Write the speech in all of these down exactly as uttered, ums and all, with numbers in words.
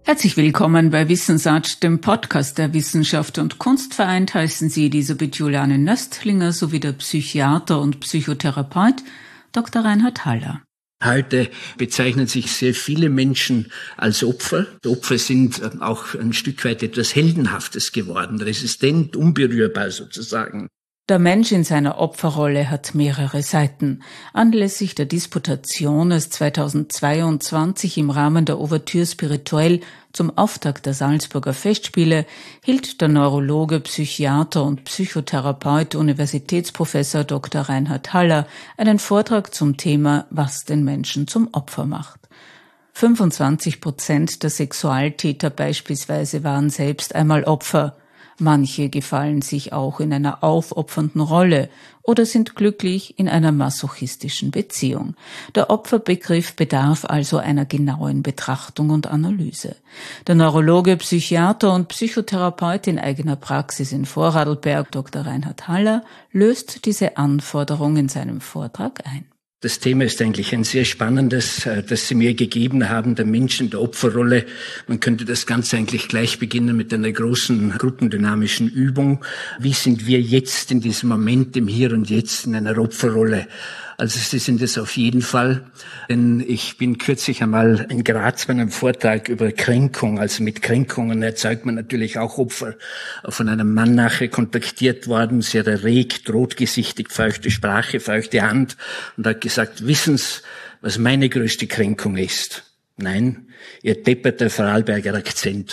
Herzlich willkommen bei Wissensart, dem Podcast der Wissenschaft und Kunst vereint, heißen Sie Elisabeth Juliane Nöstlinger sowie der Psychiater und Psychotherapeut Doktor Reinhard Haller. Heute bezeichnen sich sehr viele Menschen als Opfer. Opfer sind auch ein Stück weit etwas Heldenhaftes geworden, resistent, unberührbar sozusagen. Der Mensch in seiner Opferrolle hat mehrere Seiten. Anlässlich der Disputation aus zweitausendzweiundzwanzig im Rahmen der Ouverture Spirituelle zum Auftakt der Salzburger Festspiele hielt der Neurologe, Psychiater und Psychotherapeut, Universitätsprofessor Doktor Reinhard Haller einen Vortrag zum Thema „Was den Menschen zum Opfer macht“. fünfundzwanzig Prozent der Sexualtäter beispielsweise waren selbst einmal Opfer. Manche gefallen sich auch in einer aufopfernden Rolle oder sind glücklich in einer masochistischen Beziehung. Der Opferbegriff bedarf also einer genauen Betrachtung und Analyse. Der Neurologe, Psychiater und Psychotherapeut in eigener Praxis in Vorarlberg, Doktor Reinhard Haller, löst diese Anforderung in seinem Vortrag ein. Das Thema ist eigentlich ein sehr spannendes, das Sie mir gegeben haben, der Mensch in der Opferrolle. Man könnte das Ganze eigentlich gleich beginnen mit einer großen gruppendynamischen Übung. Wie sind wir jetzt in diesem Moment, im Hier und Jetzt, in einer Opferrolle? Also Sie sind es auf jeden Fall, denn ich bin kürzlich einmal in Graz bei einem Vortrag über Kränkung. Also mit Kränkungen erzeugt man natürlich auch Opfer. Von einem Mann nachher kontaktiert worden, sehr erregt, rotgesichtig, feuchte Sprache, feuchte Hand und hat gesagt, wissen Sie, was meine größte Kränkung ist? Nein, Ihr depperter Vorarlberger Akzent.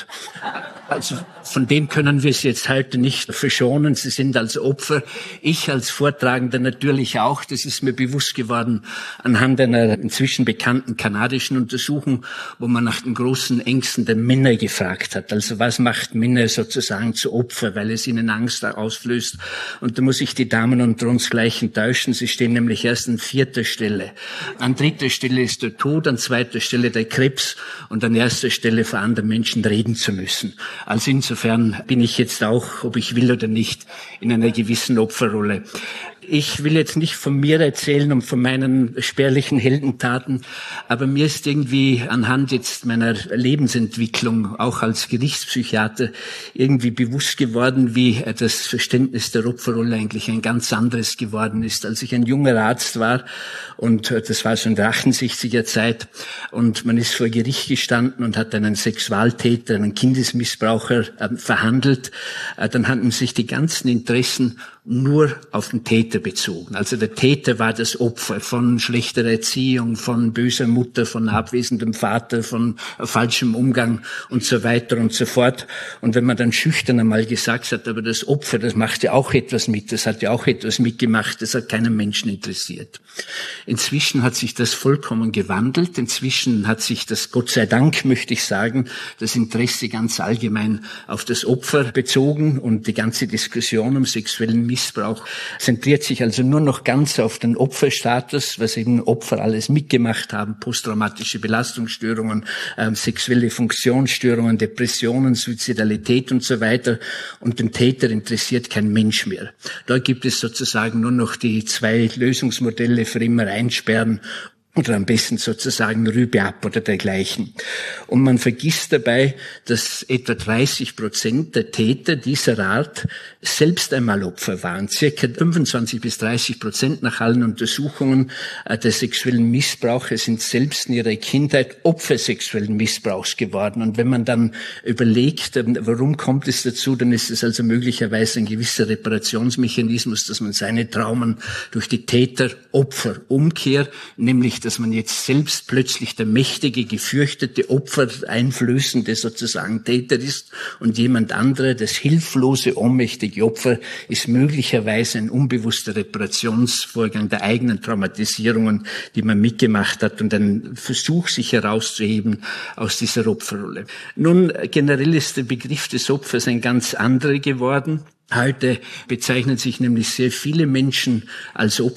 Also von dem können wir Sie jetzt heute nicht verschonen. Sie sind als Opfer, ich als Vortragender natürlich auch. Das ist mir bewusst geworden anhand einer inzwischen bekannten kanadischen Untersuchung, wo man nach den großen Ängsten der Männer gefragt hat. Also was macht Männer sozusagen zu Opfer, weil es ihnen Angst ausflößt. Und da muss ich die Damen unter uns gleich enttäuschen. Sie stehen nämlich erst an vierter Stelle. An dritter Stelle ist der Tod, an zweiter Stelle der Krebs und an erster Stelle vor anderen Menschen reden zu müssen. Also insofern bin ich jetzt auch, ob ich will oder nicht, in einer gewissen Opferrolle. Ich will jetzt nicht von mir erzählen und von meinen spärlichen Heldentaten, aber mir ist irgendwie anhand jetzt meiner Lebensentwicklung, auch als Gerichtspsychiater, irgendwie bewusst geworden, wie das Verständnis der Opferrolle eigentlich ein ganz anderes geworden ist. Als ich ein junger Arzt war, und das war so in der achtundsechziger Zeit, und man ist vor Gericht gestanden und hat einen Sexualtäter, einen Kindesmissbraucher verhandelt, dann hatten sich die ganzen Interessen nur auf den Täter bezogen. Also der Täter war das Opfer von schlechter Erziehung, von böser Mutter, von abwesendem Vater, von falschem Umgang und so weiter und so fort. Und wenn man dann schüchtern einmal gesagt hat, aber das Opfer, das macht ja auch etwas mit, das hat ja auch etwas mitgemacht, das hat keinen Menschen interessiert. Inzwischen hat sich das vollkommen gewandelt. Inzwischen hat sich das, Gott sei Dank, möchte ich sagen, das Interesse ganz allgemein auf das Opfer bezogen und die ganze Diskussion um sexuellen Missbrauch zentriert sich also nur noch ganz auf den Opferstatus, was eben Opfer alles mitgemacht haben, posttraumatische Belastungsstörungen, äh, sexuelle Funktionsstörungen, Depressionen, Suizidalität und so weiter. Und den Täter interessiert kein Mensch mehr. Da gibt es sozusagen nur noch die zwei Lösungsmodelle für immer einsperren oder am besten sozusagen Rübe ab oder dergleichen. Und man vergisst dabei, dass etwa dreißig Prozent der Täter dieser Art selbst einmal Opfer waren. Circa fünfundzwanzig bis dreißig Prozent nach allen Untersuchungen der sexuellen Missbraucher sind selbst in ihrer Kindheit Opfer sexuellen Missbrauchs geworden. Und wenn man dann überlegt, warum kommt es dazu, dann ist es also möglicherweise ein gewisser Reparationsmechanismus, dass man seine Traumen durch die Täter-Opfer-Umkehr, nämlich dass man jetzt selbst plötzlich der mächtige, gefürchtete, opfereinflößende sozusagen Täter ist und jemand anderer, das hilflose, ohnmächtige Opfer, ist möglicherweise ein unbewusster Reparationsvorgang der eigenen Traumatisierungen, die man mitgemacht hat und ein Versuch, sich herauszuheben aus dieser Opferrolle. Nun, generell ist der Begriff des Opfers ein ganz anderer geworden. Heute bezeichnen sich nämlich sehr viele Menschen als Opfer.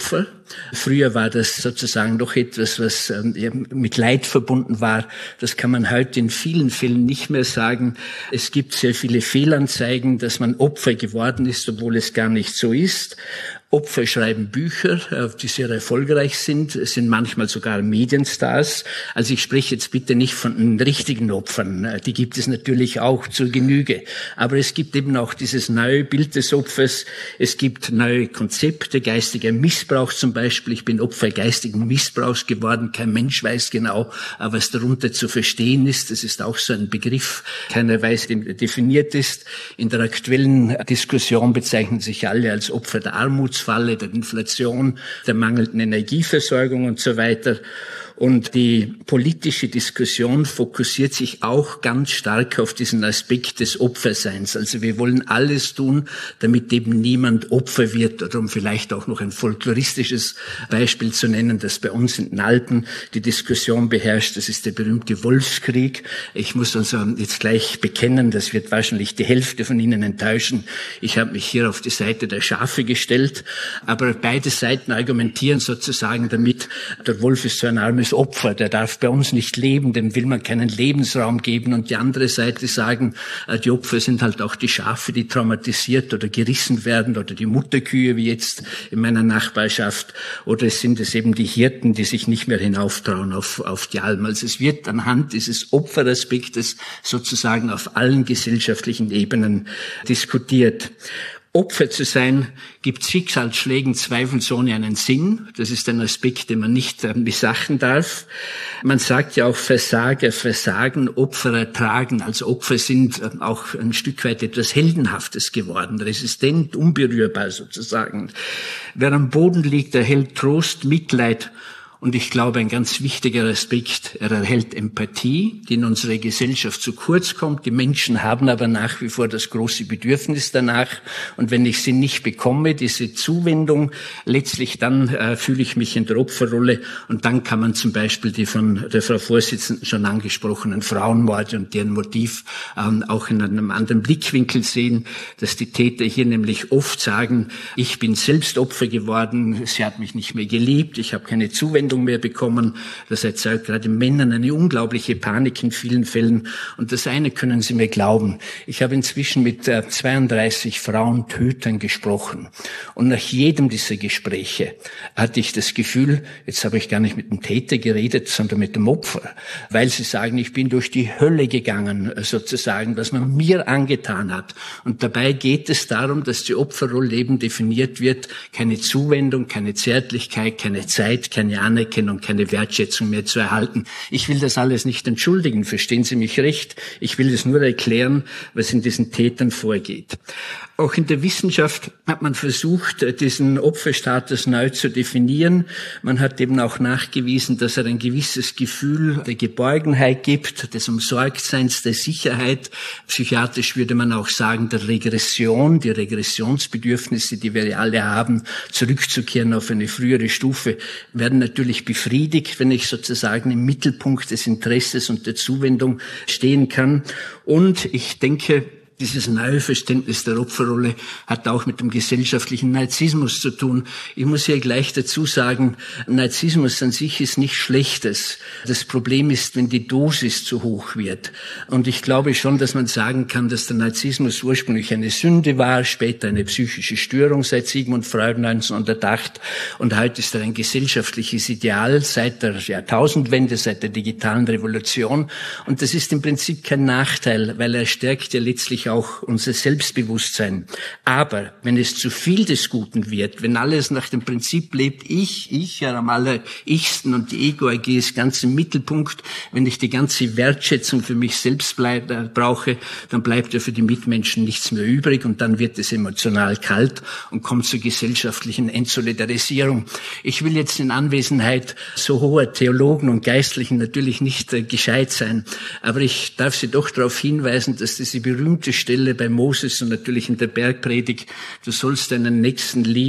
Früher war das sozusagen doch etwas, was mit Leid verbunden war. Das kann man heute in vielen Fällen nicht mehr sagen. Es gibt sehr viele Fehlanzeigen, dass man Opfer geworden ist, obwohl es gar nicht so ist. Opfer schreiben Bücher, die sehr erfolgreich sind, es sind manchmal sogar Medienstars. Also ich spreche jetzt bitte nicht von den richtigen Opfern, die gibt es natürlich auch zur Genüge. Aber es gibt eben auch dieses neue Bild des Opfers, es gibt neue Konzepte, geistiger Missbrauch zum Beispiel. Ich bin Opfer geistigen Missbrauchs geworden, kein Mensch weiß genau, was darunter zu verstehen ist. Das ist auch so ein Begriff, keiner weiß, wie definiert ist. In der aktuellen Diskussion bezeichnen sich alle als Opfer der Armut, Falle der Inflation, der mangelnden Energieversorgung und so weiter. Und die politische Diskussion fokussiert sich auch ganz stark auf diesen Aspekt des Opferseins. Also wir wollen alles tun, damit eben niemand Opfer wird. Oder um vielleicht auch noch ein folkloristisches Beispiel zu nennen, das bei uns in den Alpen die Diskussion beherrscht. Das ist der berühmte Wolfskrieg. Ich muss also jetzt gleich bekennen, das wird wahrscheinlich die Hälfte von Ihnen enttäuschen. Ich habe mich hier auf die Seite der Schafe gestellt. Aber beide Seiten argumentieren sozusagen damit, der Wolf ist so ein armes Opfer, der darf bei uns nicht leben, dem will man keinen Lebensraum geben. Und die andere Seite sagen, die Opfer sind halt auch die Schafe, die traumatisiert oder gerissen werden, oder die Mutterkühe, wie jetzt in meiner Nachbarschaft, oder es sind es eben die Hirten, die sich nicht mehr hinauftrauen auf, auf die Alm. Also es wird anhand dieses Opferaspektes sozusagen auf allen gesellschaftlichen Ebenen diskutiert. Opfer zu sein, gibt Schicksalsschlägen zweifelsohne einen Sinn. Das ist ein Aspekt, den man nicht äh, missachten darf. Man sagt ja auch Versager versagen, Opfer ertragen. Also Opfer sind äh, auch ein Stück weit etwas Heldenhaftes geworden, resistent, unberührbar sozusagen. Wer am Boden liegt, erhält Trost, Mitleid. Und ich glaube, ein ganz wichtiger Aspekt, er erhält Empathie, die in unserer Gesellschaft zu kurz kommt. Die Menschen haben aber nach wie vor das große Bedürfnis danach. Und wenn ich sie nicht bekomme, diese Zuwendung, letztlich dann äh, fühle ich mich in der Opferrolle. Und dann kann man zum Beispiel die von der Frau Vorsitzenden schon angesprochenen Frauenmorde und deren Motiv ähm, auch in einem anderen Blickwinkel sehen, dass die Täter hier nämlich oft sagen, ich bin selbst Opfer geworden, sie hat mich nicht mehr geliebt, ich habe keine Zuwendung mehr bekommen. Das erzeugt gerade Männern eine unglaubliche Panik in vielen Fällen. Und das eine können Sie mir glauben. Ich habe inzwischen mit äh, zweiunddreißig Frauentötern gesprochen. Und nach jedem dieser Gespräche hatte ich das Gefühl, jetzt habe ich gar nicht mit dem Täter geredet, sondern mit dem Opfer. Weil sie sagen, ich bin durch die Hölle gegangen, sozusagen, was man mir angetan hat. Und dabei geht es darum, dass die Opferrolle eben definiert wird. Keine Zuwendung, keine Zärtlichkeit, keine Zeit, keine Anerkennung. Anerkennung, keine Wertschätzung mehr zu erhalten. Ich will das alles nicht entschuldigen, verstehen Sie mich recht. Ich will es nur erklären, was in diesen Tätern vorgeht. Auch in der Wissenschaft hat man versucht, diesen Opferstatus neu zu definieren. Man hat eben auch nachgewiesen, dass er ein gewisses Gefühl der Geborgenheit gibt, des Umsorgtseins, der Sicherheit. Psychiatrisch würde man auch sagen, der Regression, die Regressionsbedürfnisse, die wir alle haben, zurückzukehren auf eine frühere Stufe, werden natürlich befriedigt, wenn ich sozusagen im Mittelpunkt des Interesses und der Zuwendung stehen kann. Und ich denke, dieses neue Verständnis der Opferrolle hat auch mit dem gesellschaftlichen Narzissmus zu tun. Ich muss hier gleich dazu sagen, Narzissmus an sich ist nichts Schlechtes. Das Problem ist, wenn die Dosis zu hoch wird. Und ich glaube schon, dass man sagen kann, dass der Narzissmus ursprünglich eine Sünde war, später eine psychische Störung seit Sigmund Freud neunzehnhundertacht. Und heute ist er ein gesellschaftliches Ideal seit der Jahrtausendwende, seit der digitalen Revolution. Und das ist im Prinzip kein Nachteil, weil er stärkt ja letztlich auch unser Selbstbewusstsein. Aber wenn es zu viel des Guten wird, wenn alles nach dem Prinzip lebt, ich, ich ja am allerichsten und die Ego-A G ist ganz im Mittelpunkt, wenn ich die ganze Wertschätzung für mich selbst bleib, äh, brauche, dann bleibt ja für die Mitmenschen nichts mehr übrig und dann wird es emotional kalt und kommt zur gesellschaftlichen Entsolidarisierung. Ich will jetzt in Anwesenheit so hoher Theologen und Geistlichen natürlich nicht äh, gescheit sein, aber ich darf Sie doch darauf hinweisen, dass diese berühmte Stelle bei Moses und natürlich in der Bergpredigt, du sollst deinen Nächsten lieben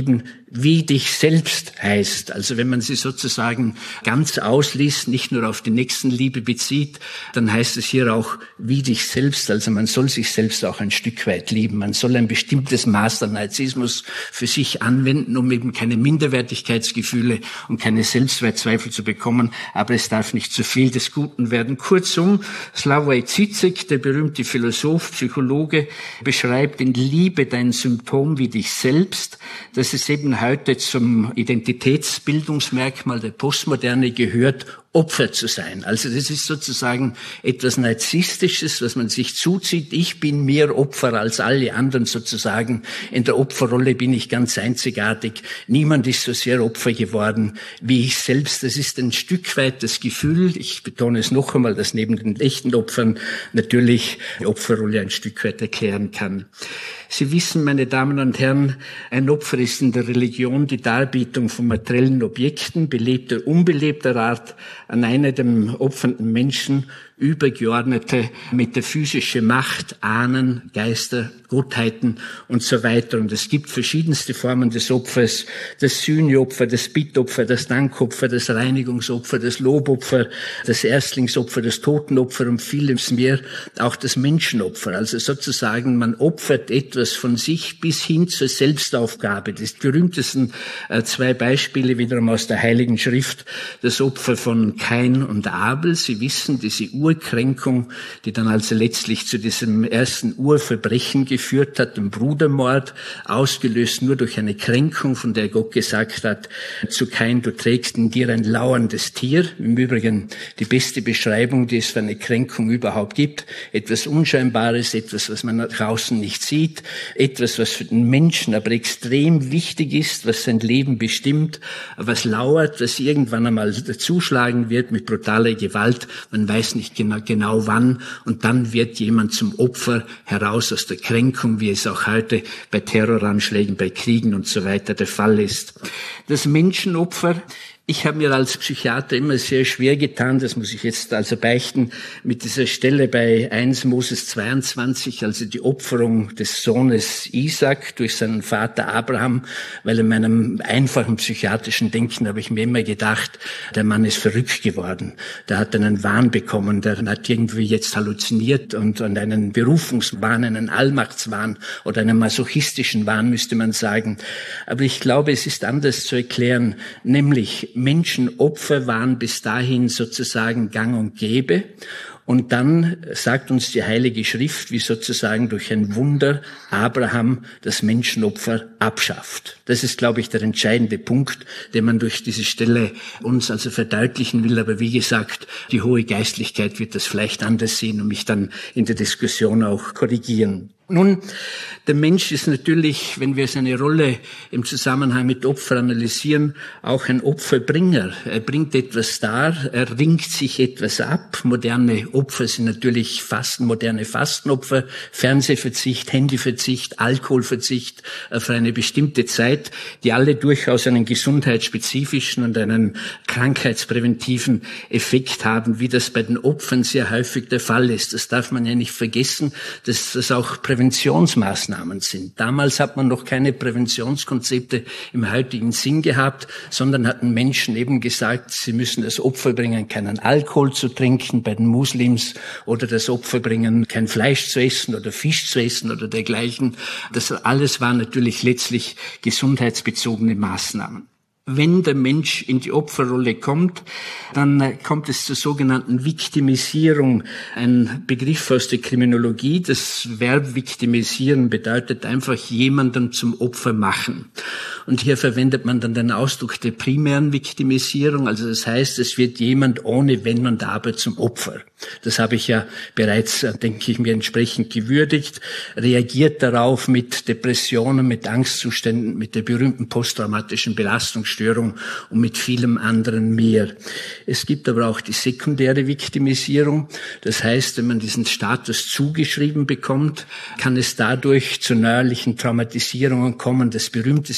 wie dich selbst heißt. Also wenn man sie sozusagen ganz ausliest, nicht nur auf die Nächstenliebe bezieht, dann heißt es hier auch wie dich selbst. Also man soll sich selbst auch ein Stück weit lieben. Man soll ein bestimmtes Maß an Narzissmus für sich anwenden, um eben keine Minderwertigkeitsgefühle und keine Selbstwertzweifel zu bekommen. Aber es darf nicht zu viel des Guten werden. Kurzum, Slavoj Žižek, der berühmte Philosoph, Psychologe, beschreibt in Liebe dein Symptom wie dich selbst, dass es eben heute zum Identitätsbildungsmerkmal der Postmoderne gehört, Opfer zu sein. Also das ist sozusagen etwas Narzisstisches, was man sich zuzieht. Ich bin mehr Opfer als alle anderen sozusagen. In der Opferrolle bin ich ganz einzigartig. Niemand ist so sehr Opfer geworden wie ich selbst. Das ist ein Stück weit das Gefühl, ich betone es noch einmal, dass neben den echten Opfern natürlich die Opferrolle ein Stück weit erklären kann. Sie wissen, meine Damen und Herren, ein Opfer ist in der Religion die Darbietung von materiellen Objekten, belebter, unbelebter Art, an eine dem opfernden Menschen übergeordnete metaphysische Macht, Ahnen, Geister, Gottheiten und so weiter. Und es gibt verschiedenste Formen des Opfers, das Sühneopfer, das Bittopfer, das Dankopfer, das Reinigungsopfer, das Lobopfer, das Erstlingsopfer, das Totenopfer und vieles mehr, auch das Menschenopfer. Also sozusagen, man opfert etwas von sich bis hin zur Selbstaufgabe. Die berühmtesten äh, zwei Beispiele wiederum aus der Heiligen Schrift, das Opfer von Kain und Abel. Sie wissen, diese Urkränkung, die dann also letztlich zu diesem ersten Urverbrechen geführt hat, dem Brudermord, ausgelöst nur durch eine Kränkung, von der Gott gesagt hat, zu Kain, du trägst in dir ein lauerndes Tier. Im Übrigen die beste Beschreibung, die es für eine Kränkung überhaupt gibt. Etwas Unscheinbares, etwas, was man nach außen nicht sieht, etwas, was für den Menschen aber extrem wichtig ist, was sein Leben bestimmt, was lauert, was irgendwann einmal zuschlagen wird mit brutaler Gewalt. Man weiß nicht genau, genau wann. Und dann wird jemand zum Opfer heraus aus der Kränkung, wie es auch heute bei Terroranschlägen, bei Kriegen und so weiter der Fall ist. Das Menschenopfer. Ich habe mir als Psychiater immer sehr schwer getan, das muss ich jetzt also beichten, mit dieser Stelle bei erster Moses zweiundzwanzig, also die Opferung des Sohnes Isaac durch seinen Vater Abraham, weil in meinem einfachen psychiatrischen Denken habe ich mir immer gedacht, der Mann ist verrückt geworden, der hat einen Wahn bekommen, der hat irgendwie jetzt halluziniert und, und einen Berufungswahn, einen Allmachtswahn oder einen masochistischen Wahn, müsste man sagen. Aber ich glaube, es ist anders zu erklären, nämlich Menschenopfer waren bis dahin sozusagen gang und gäbe. Und dann sagt uns die Heilige Schrift, wie sozusagen durch ein Wunder Abraham das Menschenopfer abschafft. Das ist, glaube ich, der entscheidende Punkt, den man durch diese Stelle uns also verdeutlichen will. Aber wie gesagt, die hohe Geistlichkeit wird das vielleicht anders sehen und mich dann in der Diskussion auch korrigieren. Nun, der Mensch ist natürlich, wenn wir seine Rolle im Zusammenhang mit Opfer analysieren, auch ein Opferbringer. Er bringt etwas dar, er ringt sich etwas ab. Moderne Opfer sind natürlich Fasten, moderne Fastenopfer, Fernsehverzicht, Handyverzicht, Alkoholverzicht für eine bestimmte Zeit, die alle durchaus einen gesundheitsspezifischen und einen krankheitspräventiven Effekt haben, wie das bei den Opfern sehr häufig der Fall ist. Das darf man ja nicht vergessen, dass das auch Präventionsmaßnahmen sind. Damals hat man noch keine Präventionskonzepte im heutigen Sinn gehabt, sondern hatten Menschen eben gesagt, sie müssen das Opfer bringen, keinen Alkohol zu trinken bei den Muslims oder das Opfer bringen, kein Fleisch zu essen oder Fisch zu essen oder dergleichen. Das alles waren natürlich letztlich gesundheitsbezogene Maßnahmen. Wenn der Mensch in die Opferrolle kommt, dann kommt es zur sogenannten Viktimisierung, ein Begriff aus der Kriminologie. Das Verb viktimisieren bedeutet einfach jemanden zum Opfer machen. Und hier verwendet man dann den Ausdruck der primären Viktimisierung. Also das heißt, es wird jemand ohne Wenn und Aber zum Opfer. Das habe ich ja bereits, denke ich mir, entsprechend gewürdigt. Reagiert darauf mit Depressionen, mit Angstzuständen, mit der berühmten posttraumatischen Belastungsstörung und mit vielem anderen mehr. Es gibt aber auch die sekundäre Viktimisierung. Das heißt, wenn man diesen Status zugeschrieben bekommt, kann es dadurch zu neuerlichen Traumatisierungen kommen. Das berühmteste, bekannteste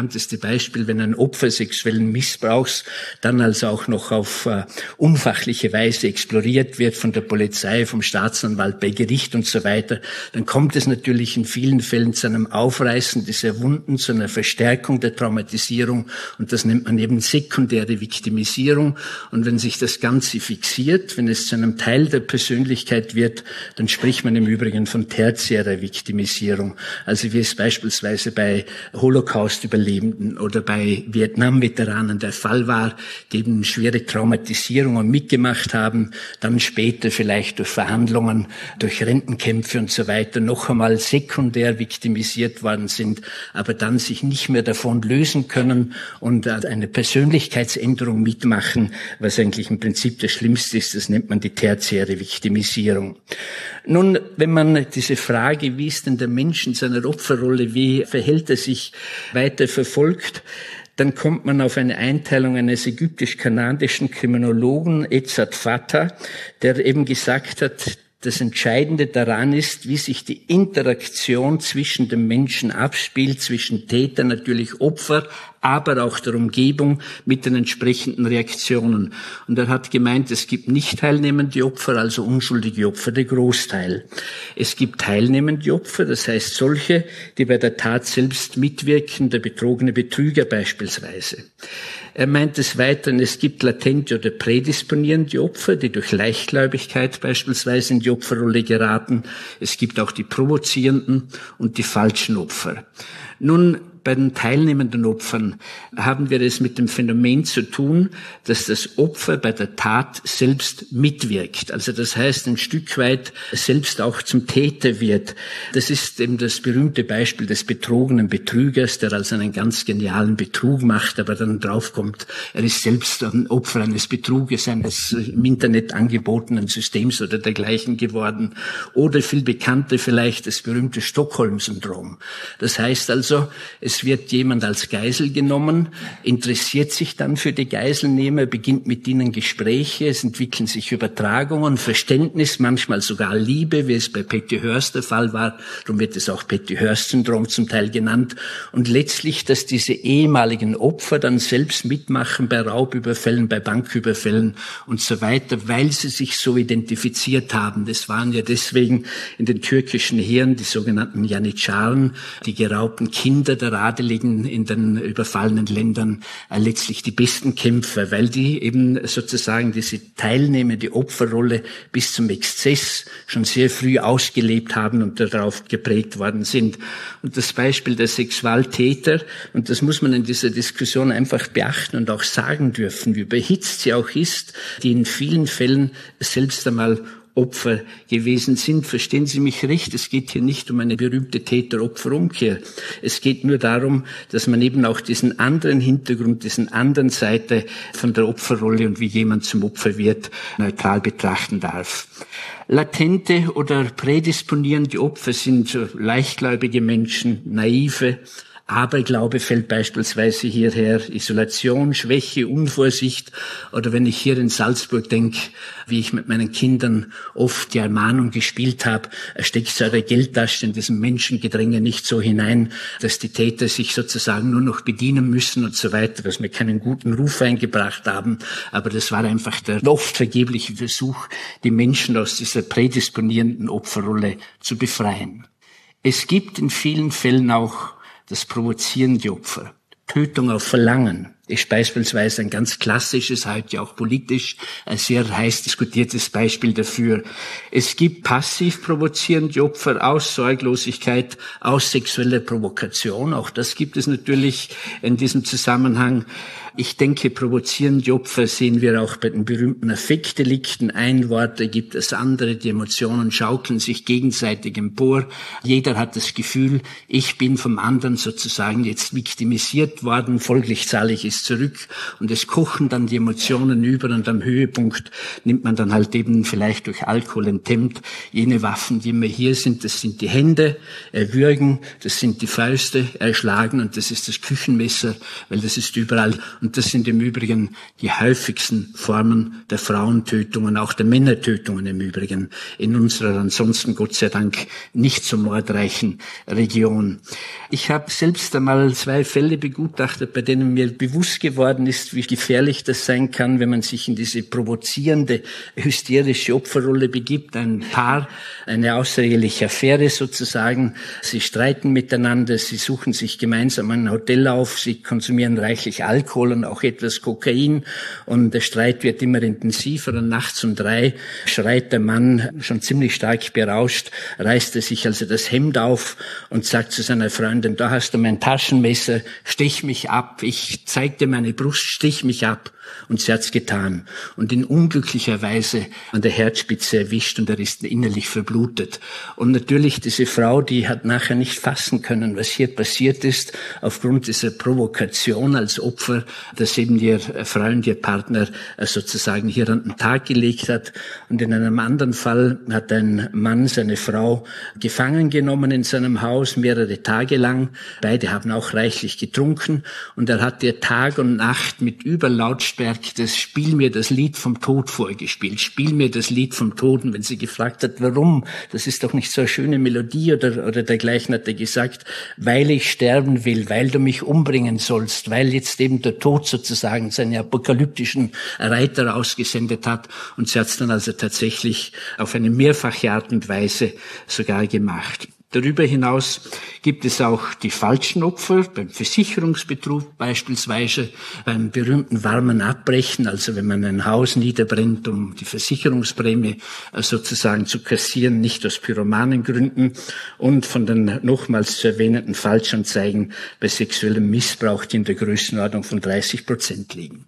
bekannteste Beispiel, wenn ein Opfer sexuellen Missbrauchs dann also auch noch auf äh, unfachliche Weise exploriert wird von der Polizei, vom Staatsanwalt, bei Gericht und so weiter, dann kommt es natürlich in vielen Fällen zu einem Aufreißen dieser Wunden, zu einer Verstärkung der Traumatisierung, und das nennt man eben sekundäre Viktimisierung. Und wenn sich das Ganze fixiert, wenn es zu einem Teil der Persönlichkeit wird, dann spricht man im Übrigen von tertiärer Viktimisierung. Also wie es beispielsweise bei Holocaust-Überlebenden oder bei Vietnam-Veteranen der Fall war, die eben schwere Traumatisierungen mitgemacht haben, dann später vielleicht durch Verhandlungen, durch Rentenkämpfe und so weiter noch einmal sekundär viktimisiert worden sind, aber dann sich nicht mehr davon lösen können und eine Persönlichkeitsänderung mitmachen, was eigentlich im Prinzip das Schlimmste ist. Das nennt man die tertiäre Viktimisierung. Nun, wenn man diese Frage, wie ist denn der Mensch in seiner Opferrolle, wie verhält er sich, weiter verfolgt, dann kommt man auf eine Einteilung eines ägyptisch-kanadischen Kriminologen, Edzard Fatah, der eben gesagt hat, das Entscheidende daran ist, wie sich die Interaktion zwischen dem Menschen abspielt, zwischen Täter, natürlich Opfer, aber auch der Umgebung mit den entsprechenden Reaktionen. Und er hat gemeint, es gibt nicht teilnehmende Opfer, also unschuldige Opfer, der Großteil. Es gibt teilnehmende Opfer, das heißt solche, die bei der Tat selbst mitwirken, der betrogene Betrüger beispielsweise. Er meint des Weiteren, es gibt latente oder prädisponierende Opfer, die durch Leichtgläubigkeit beispielsweise in die Opferrolle geraten. Es gibt auch die provozierenden und die falschen Opfer. Nun, bei den teilnehmenden Opfern haben wir es mit dem Phänomen zu tun, dass das Opfer bei der Tat selbst mitwirkt. Also das heißt, ein Stück weit selbst auch zum Täter wird. Das ist eben das berühmte Beispiel des betrogenen Betrügers, der also einen ganz genialen Betrug macht, aber dann draufkommt, er ist selbst ein Opfer eines Betruges, eines im Internet angebotenen Systems oder dergleichen geworden. Oder viel bekannter vielleicht das berühmte Stockholm-Syndrom. Das heißt also, es wird jemand als Geisel genommen, interessiert sich dann für die Geiselnehmer, beginnt mit ihnen Gespräche, es entwickeln sich Übertragungen, Verständnis, manchmal sogar Liebe, wie es bei Patty Hearst der Fall war. Darum wird es auch Patty Hearst-Syndrom zum Teil genannt. Und letztlich, dass diese ehemaligen Opfer dann selbst mitmachen bei Raubüberfällen, bei Banküberfällen und so weiter, weil sie sich so identifiziert haben. Das waren ja deswegen in den türkischen Heeren die sogenannten Janitscharen, die geraubten Kinder der Adeligen in den überfallenen Ländern, äh, letztlich die besten Kämpfer, weil die eben sozusagen diese teilnehmende Opferrolle bis zum Exzess schon sehr früh ausgelebt haben und darauf geprägt worden sind. Und das Beispiel der Sexualtäter, und das muss man in dieser Diskussion einfach beachten und auch sagen dürfen, wie überhitzt sie auch ist, die in vielen Fällen selbst einmal Opfer gewesen sind. Verstehen Sie mich recht, es geht hier nicht um eine berühmte Täter-Opfer-Umkehr. Es geht nur darum, dass man eben auch diesen anderen Hintergrund, diesen anderen Seite von der Opferrolle und wie jemand zum Opfer wird, neutral betrachten darf. Latente oder prädisponierende Opfer sind leichtgläubige Menschen, naive. Aberglaube fällt beispielsweise hierher, Isolation, Schwäche, Unvorsicht. Oder wenn ich hier in Salzburg denke, wie ich mit meinen Kindern oft die Ermahnung gespielt habe, steckt eure Geldtasche in diesem Menschengedränge nicht so hinein, dass die Täter sich sozusagen nur noch bedienen müssen und so weiter, was mir keinen guten Ruf eingebracht haben. Aber das war einfach der oft vergebliche Versuch, die Menschen aus dieser prädisponierenden Opferrolle zu befreien. Es gibt in vielen Fällen auch das provozierende Opfer. Tötung auf Verlangen ist beispielsweise ein ganz klassisches, heute auch politisch ein sehr heiß diskutiertes Beispiel dafür. Es gibt passiv provozierende Opfer aus Sorglosigkeit, aus sexueller Provokation. Auch das gibt es natürlich in diesem Zusammenhang. Ich denke, provozierende Opfer sehen wir auch bei den berühmten Affektdelikten. Ein Wort ergibt das andere, die Emotionen schaukeln sich gegenseitig empor. Jeder hat das Gefühl, ich bin vom anderen sozusagen jetzt viktimisiert worden, folglich zahle ich es ins Zurück und es kochen dann die Emotionen über und am Höhepunkt nimmt man dann halt eben vielleicht durch Alkohol enthemmt jene Waffen, die immer hier sind. Das sind die Hände, erwürgen, das sind die Fäuste, erschlagen und das ist das Küchenmesser, weil das ist überall. Und das sind im Übrigen die häufigsten Formen der Frauentötungen, auch der Männertötungen im Übrigen in unserer ansonsten Gott sei Dank nicht so mordreichen Region. Ich habe selbst einmal zwei Fälle begutachtet, bei denen mir bewusst geworden ist, wie gefährlich das sein kann, wenn man sich in diese provozierende, hysterische Opferrolle begibt. Ein Paar, eine außereheliche Affäre sozusagen. Sie streiten miteinander, sie suchen sich gemeinsam ein Hotel auf, sie konsumieren reichlich Alkohol und auch etwas Kokain und der Streit wird immer intensiver und nachts um drei schreit der Mann, schon ziemlich stark berauscht, reißt er sich also das Hemd auf und sagt zu seiner Freundin, da hast du mein Taschenmesser, stich mich ab, ich zeig dir meine Brust, stich mich ab. Und sie hat's getan und in unglücklicher Weise an der Herzspitze erwischt und er ist innerlich verblutet. Und natürlich diese Frau, die hat nachher nicht fassen können, was hier passiert ist, aufgrund dieser Provokation als Opfer, dass eben ihr Freund, ihr Partner sozusagen hier an den Tag gelegt hat. Und in einem anderen Fall hat ein Mann seine Frau gefangen genommen in seinem Haus, mehrere Tage lang. Beide haben auch reichlich getrunken und er hat ihr Tag und Nacht mit Überlautstärke das Spiel mir das Lied vom Tod vorgespielt. Spiel mir das Lied vom Tod. Und wenn sie gefragt hat, warum, das ist doch nicht so eine schöne Melodie oder, oder dergleichen, hat er gesagt, weil ich sterben will, weil du mich umbringen sollst, weil jetzt eben der Tod sozusagen seine apokalyptischen Reiter ausgesendet hat. Und sie hat es dann also tatsächlich auf eine mehrfache Art und Weise sogar gemacht. Darüber hinaus gibt es auch die falschen Opfer, beim Versicherungsbetrug beispielsweise, beim berühmten warmen Abbrechen, also wenn man ein Haus niederbrennt, um die Versicherungsprämie sozusagen zu kassieren, nicht aus Pyromanengründen, und von den nochmals zu erwähnenden Falschanzeigen bei sexuellem Missbrauch, die in der Größenordnung von dreißig Prozent liegen.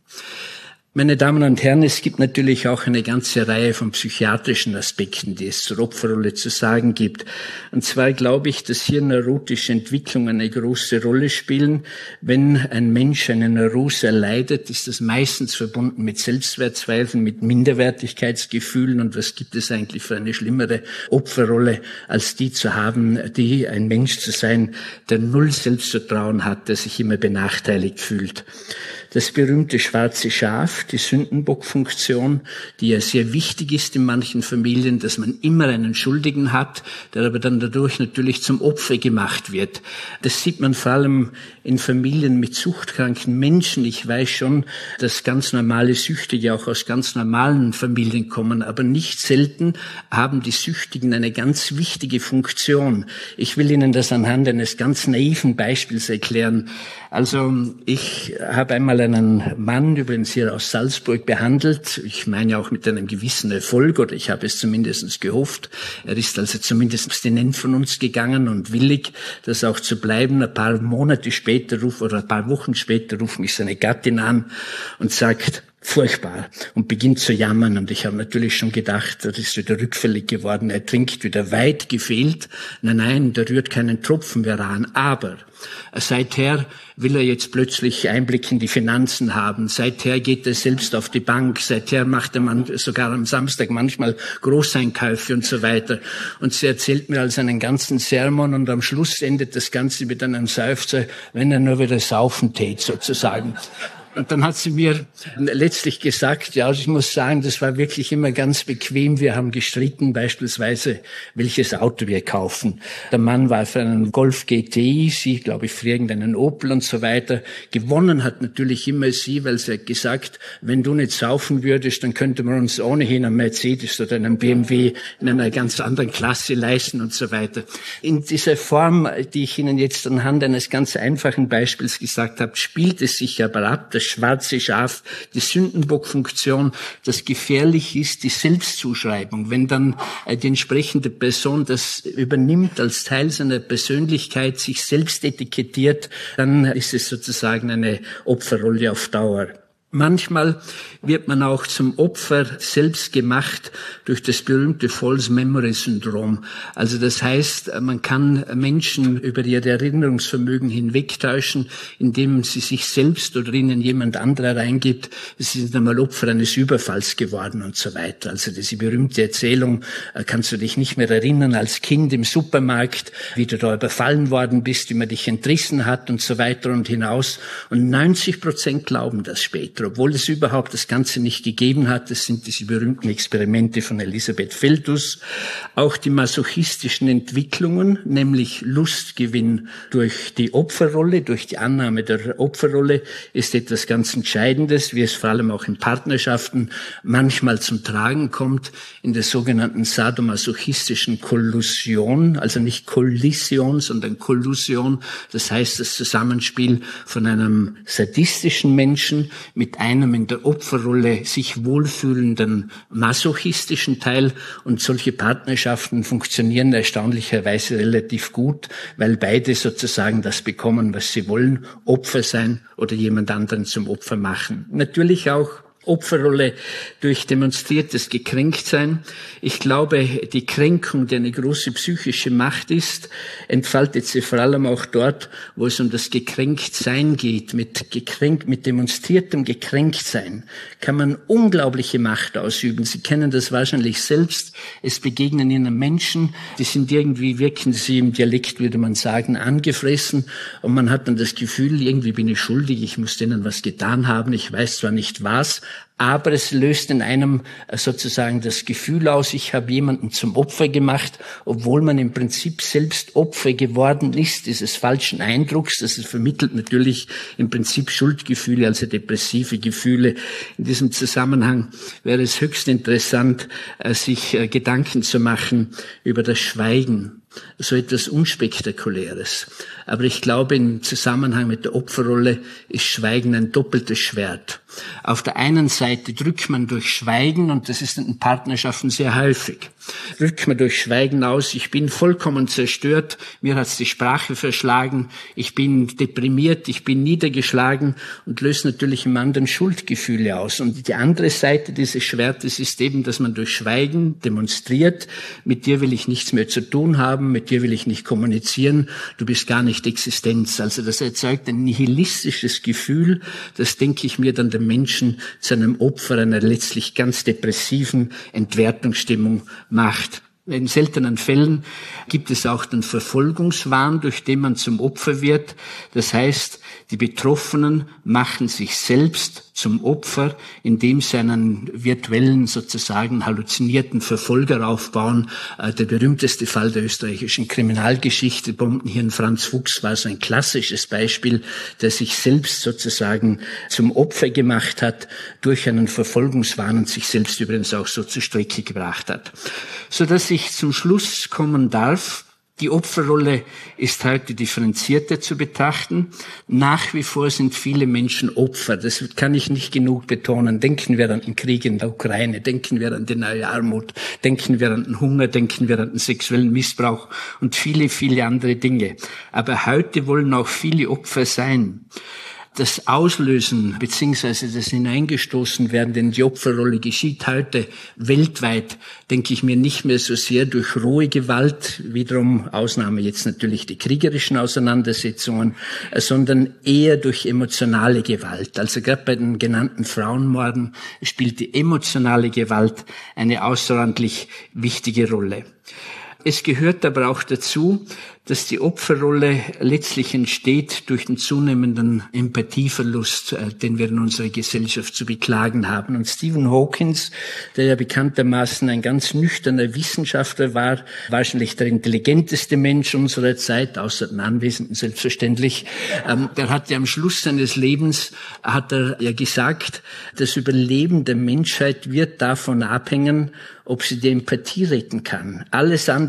Meine Damen und Herren, es gibt natürlich auch eine ganze Reihe von psychiatrischen Aspekten, die es zur Opferrolle zu sagen gibt. Und zwar glaube ich, dass hier neurotische Entwicklungen eine große Rolle spielen. Wenn ein Mensch eine Neurose erleidet, ist das meistens verbunden mit Selbstwertzweifeln, mit Minderwertigkeitsgefühlen. Und was gibt es eigentlich für eine schlimmere Opferrolle, als die zu haben, die ein Mensch zu sein, der null Selbstvertrauen hat, der sich immer benachteiligt fühlt. Das berühmte schwarze Schaf, die Sündenbockfunktion, die ja sehr wichtig ist in manchen Familien, dass man immer einen Schuldigen hat, der aber dann dadurch natürlich zum Opfer gemacht wird. Das sieht man vor allem in Familien mit suchtkranken Menschen. Ich weiß schon, dass ganz normale Süchtige auch aus ganz normalen Familien kommen, aber nicht selten haben die Süchtigen eine ganz wichtige Funktion. Ich will Ihnen das anhand eines ganz naiven Beispiels erklären. Also ich habe einmal einen Mann, übrigens hier aus Salzburg, behandelt. Ich meine auch mit einem gewissen Erfolg, oder ich habe es zumindest gehofft. Er ist also zumindest abstinent von uns gegangen und willig, das auch zu bleiben. Ein paar Monate später ruft, oder ein paar Wochen später ruft mich seine Gattin an und sagt, furchtbar, und beginnt zu jammern. Und ich habe natürlich schon gedacht, das ist wieder rückfällig geworden. Er trinkt wieder, weit gefehlt. Nein, nein, da rührt keinen Tropfen mehr an. Aber seither will er jetzt plötzlich Einblick in die Finanzen haben. Seither geht er selbst auf die Bank. Seither macht er man sogar am Samstag manchmal Großeinkäufe und so weiter. Und sie erzählt mir also einen ganzen Sermon und am Schluss endet das Ganze mit einem Seufzer, wenn er nur wieder saufen tät, sozusagen. Und dann hat sie mir letztlich gesagt, ja, ich muss sagen, das war wirklich immer ganz bequem. Wir haben gestritten, beispielsweise, welches Auto wir kaufen. Der Mann war für einen Golf G T I, sie, glaube ich, für irgendeinen Opel und so weiter. Gewonnen hat natürlich immer sie, weil sie hat gesagt, wenn du nicht saufen würdest, dann könnte man uns ohnehin einen Mercedes oder einen B M W in einer ganz anderen Klasse leisten und so weiter. In dieser Form, die ich Ihnen jetzt anhand eines ganz einfachen Beispiels gesagt habe, spielt es sich aber ab, das schwarze Schaf, die Sündenbockfunktion, das gefährlich ist, die Selbstzuschreibung. Wenn dann die entsprechende Person das übernimmt als Teil seiner Persönlichkeit, sich selbst etikettiert, dann ist es sozusagen eine Opferrolle auf Dauer. Manchmal wird man auch zum Opfer selbst gemacht durch das berühmte False Memory Syndrom. Also das heißt, man kann Menschen über ihr Erinnerungsvermögen hinwegtäuschen, indem sie sich selbst oder ihnen jemand anderer reingibt, sie sind einmal Opfer eines Überfalls geworden und so weiter. Also diese berühmte Erzählung, kannst du dich nicht mehr erinnern als Kind im Supermarkt, wie du da überfallen worden bist, wie man dich entrissen hat und so weiter und hinaus. Und neunzig Prozent glauben das später, obwohl es überhaupt das Ganze nicht gegeben hat. Das sind diese berühmten Experimente von Elisabeth Feldus. Auch die masochistischen Entwicklungen, nämlich Lustgewinn durch die Opferrolle, durch die Annahme der Opferrolle, ist etwas ganz Entscheidendes, wie es vor allem auch in Partnerschaften manchmal zum Tragen kommt, in der sogenannten sadomasochistischen Kollusion, also nicht Kollision, sondern Kollusion. Das heißt, das Zusammenspiel von einem sadistischen Menschen mit einem in der Opferrolle sich wohlfühlenden masochistischen Teil, und solche Partnerschaften funktionieren erstaunlicherweise relativ gut, weil beide sozusagen das bekommen, was sie wollen, Opfer sein oder jemand anderen zum Opfer machen. Natürlich auch Opferrolle durch demonstriertes Gekränktsein. Ich glaube, die Kränkung, die eine große psychische Macht ist, entfaltet sie vor allem auch dort, wo es um das Gekränktsein geht. Mit gekränkt, mit demonstriertem Gekränktsein kann man unglaubliche Macht ausüben. Sie kennen das wahrscheinlich selbst. Es begegnen Ihnen Menschen, die sind irgendwie, wirken sie im Dialekt, würde man sagen, angefressen, und man hat dann das Gefühl, irgendwie bin ich schuldig, ich muss denen was getan haben, ich weiß zwar nicht was, aber es löst in einem sozusagen das Gefühl aus, ich habe jemanden zum Opfer gemacht, obwohl man im Prinzip selbst Opfer geworden ist, dieses falschen Eindrucks. Das vermittelt natürlich im Prinzip Schuldgefühle, also depressive Gefühle. In diesem Zusammenhang wäre es höchst interessant, sich Gedanken zu machen über das Schweigen. So etwas Unspektakuläres. Aber ich glaube, im Zusammenhang mit der Opferrolle ist Schweigen ein doppeltes Schwert. Auf der einen Seite drückt man durch Schweigen, und das ist in Partnerschaften sehr häufig, drückt man durch Schweigen aus, ich bin vollkommen zerstört, mir hat's die Sprache verschlagen, ich bin deprimiert, ich bin niedergeschlagen, und löst natürlich im anderen Schuldgefühle aus. Und die andere Seite dieses Schwertes ist eben, dass man durch Schweigen demonstriert, mit dir will ich nichts mehr zu tun haben, mit dir will ich nicht kommunizieren, du bist gar nicht Existenz. Also das erzeugt ein nihilistisches Gefühl, das, denke ich mir, dann den Menschen zu einem Opfer einer letztlich ganz depressiven Entwertungsstimmung macht. In seltenen Fällen gibt es auch den Verfolgungswahn, durch den man zum Opfer wird. Das heißt, die Betroffenen machen sich selbst zum Opfer, indem sie einen virtuellen, sozusagen halluzinierten Verfolger aufbauen. Der berühmteste Fall der österreichischen Kriminalgeschichte, Bombenhirn Franz Fuchs, war so ein klassisches Beispiel, der sich selbst sozusagen zum Opfer gemacht hat durch einen Verfolgungswahn und sich selbst übrigens auch so zur Strecke gebracht hat. Sodass ich zum Schluss kommen darf: Die Opferrolle ist heute differenzierter zu betrachten. Nach wie vor sind viele Menschen Opfer. Das kann ich nicht genug betonen. Denken wir an den Krieg in der Ukraine, denken wir an die neue Armut, denken wir an den Hunger, denken wir an den sexuellen Missbrauch und viele, viele andere Dinge. Aber heute wollen auch viele Opfer sein. Das Auslösen bzw. das Hineingestoßenwerden in die Opferrolle geschieht heute weltweit, denke ich mir, nicht mehr so sehr durch rohe Gewalt, wiederum Ausnahme jetzt natürlich die kriegerischen Auseinandersetzungen, sondern eher durch emotionale Gewalt. Also gerade bei den genannten Frauenmorden spielt die emotionale Gewalt eine außerordentlich wichtige Rolle. Es gehört aber auch dazu, dass die Opferrolle letztlich entsteht durch den zunehmenden Empathieverlust, den wir in unserer Gesellschaft zu beklagen haben. Und Stephen Hawkins, der ja bekanntermaßen ein ganz nüchterner Wissenschaftler war, wahrscheinlich der intelligenteste Mensch unserer Zeit, außer den Anwesenden selbstverständlich, der hat ja am Schluss seines Lebens, hat er ja gesagt, das Überleben der Menschheit wird davon abhängen, ob sie die Empathie retten kann. Alles andere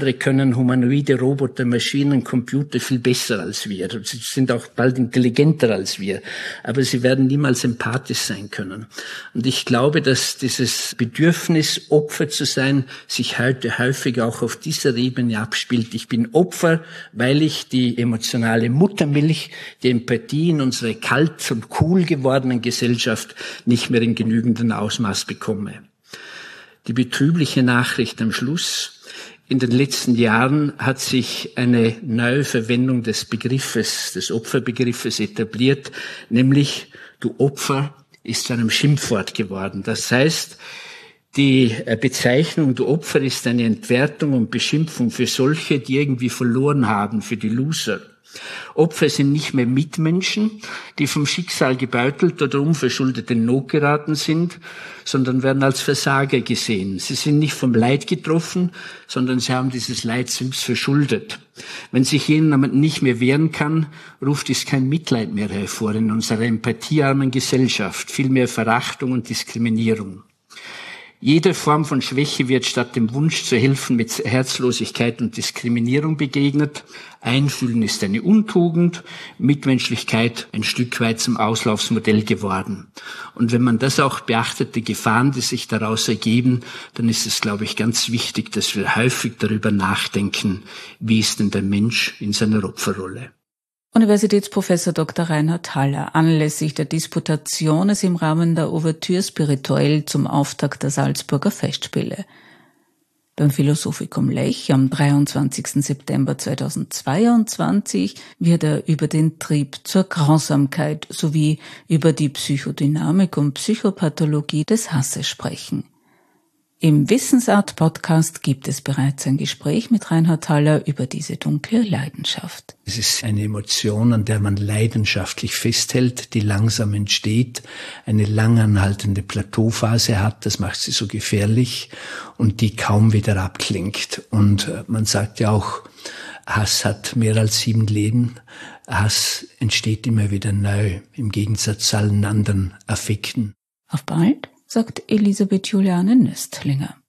andere können humanoide Roboter, Maschinen, Computer viel besser als wir. Sie sind auch bald intelligenter als wir. Aber sie werden niemals empathisch sein können. Und ich glaube, dass dieses Bedürfnis, Opfer zu sein, sich heute häufig auch auf dieser Ebene abspielt. Ich bin Opfer, weil ich die emotionale Muttermilch, die Empathie in unserer kalt und cool gewordenen Gesellschaft nicht mehr in genügendem Ausmaß bekomme. Die betrübliche Nachricht am Schluss: In den letzten Jahren hat sich eine neue Verwendung des Begriffes, des Opferbegriffes etabliert, nämlich du Opfer ist zu einem Schimpfwort geworden. Das heißt, die Bezeichnung du Opfer ist eine Entwertung und Beschimpfung für solche, die irgendwie verloren haben, für die Loser. Opfer sind nicht mehr Mitmenschen, die vom Schicksal gebeutelt oder unverschuldet in Not geraten sind, sondern werden als Versager gesehen. Sie sind nicht vom Leid getroffen, sondern sie haben dieses Leid selbst verschuldet. Wenn sich jemand nicht mehr wehren kann, ruft es kein Mitleid mehr hervor in unserer empathiearmen Gesellschaft, vielmehr Verachtung und Diskriminierung. Jede Form von Schwäche wird statt dem Wunsch zu helfen mit Herzlosigkeit und Diskriminierung begegnet. Einfühlen ist eine Untugend, Mitmenschlichkeit ein Stück weit zum Auslaufsmodell geworden. Und wenn man das auch beachtet, die Gefahren, die sich daraus ergeben, dann ist es, glaube ich, ganz wichtig, dass wir häufig darüber nachdenken, wie ist denn der Mensch in seiner Opferrolle. Universitätsprofessor Doktor Reinhard Haller anlässlich der Disputationes im Rahmen der Ouverture Spirituelle zum Auftakt der Salzburger Festspiele. Beim Philosophikum Lech am dreiundzwanzigsten September zweitausendzweiundzwanzig wird er über den Trieb zur Grausamkeit sowie über die Psychodynamik und Psychopathologie des Hasses sprechen. Im Wissensart-Podcast gibt es bereits ein Gespräch mit Reinhard Haller über diese dunkle Leidenschaft. Es ist eine Emotion, an der man leidenschaftlich festhält, die langsam entsteht, eine langanhaltende Plateauphase hat, das macht sie so gefährlich und die kaum wieder abklingt. Und man sagt ja auch, Hass hat mehr als sieben Leben. Hass entsteht immer wieder neu, im Gegensatz zu allen anderen Affekten. Auf bald, sagt Elisabeth Juliane Nöstlinger.